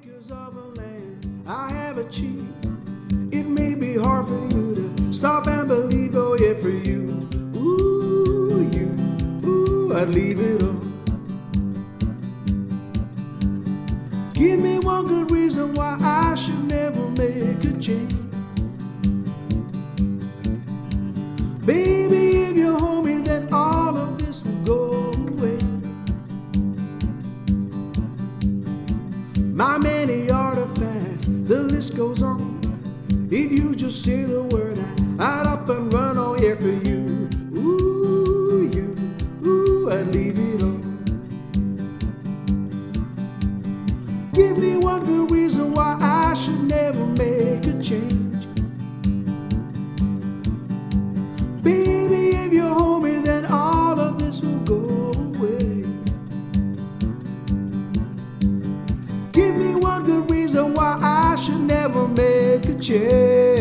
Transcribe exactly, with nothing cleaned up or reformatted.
acres of a land I have achieved. It may be hard for you to stop and believe, oh yeah, for you, ooh, you, ooh, I'd leave it all. Give me one good reason why I should never make a change. Baby, if you hold me, then all of this will go away. My many artifacts, the list goes on. If you just say the word, I, I'd up and run, oh yeah, for you. Ooh, you, ooh, I'd leave it all. Give me one good reason why I should never make a change. Baby, if you hold me, then all of this will go away. Give me one good reason why I should never make a change.